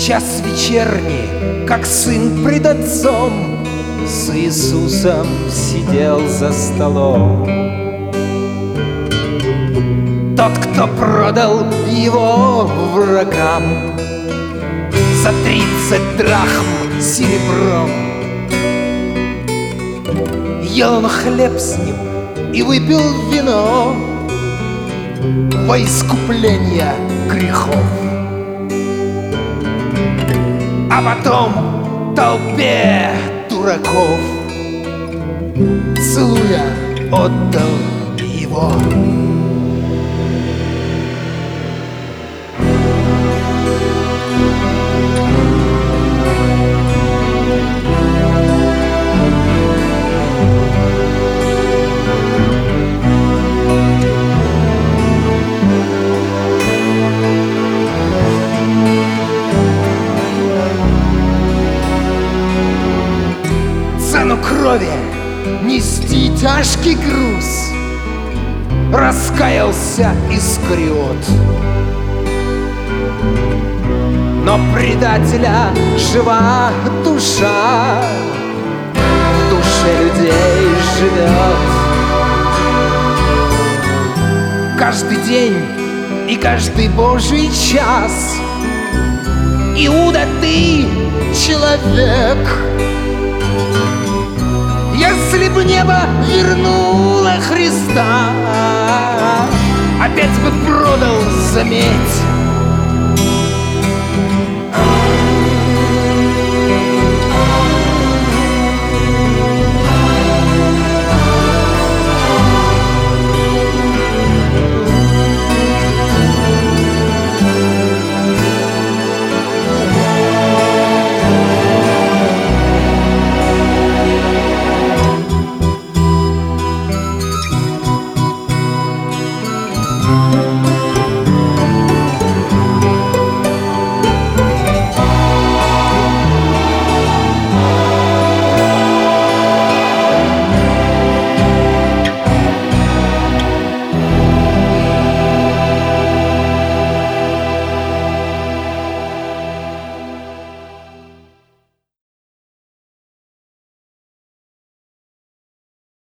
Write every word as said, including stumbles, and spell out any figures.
час вечерний, как сын пред отцом, с Иисусом сидел за столом. Тот, кто продал его врагам за тридцать драхм серебром, ел он хлеб с ним и выпил вино во искупление грехов. А потом толпе дураков, целуя, отдал его. Цену крови нести тяжкий груз раскаялся Искариот. Но предателя жива душа в душе людей живет. Каждый день и каждый божий час, Иуда, ты человек. Если б небо вернуло Христа, опять бы продал, заметь,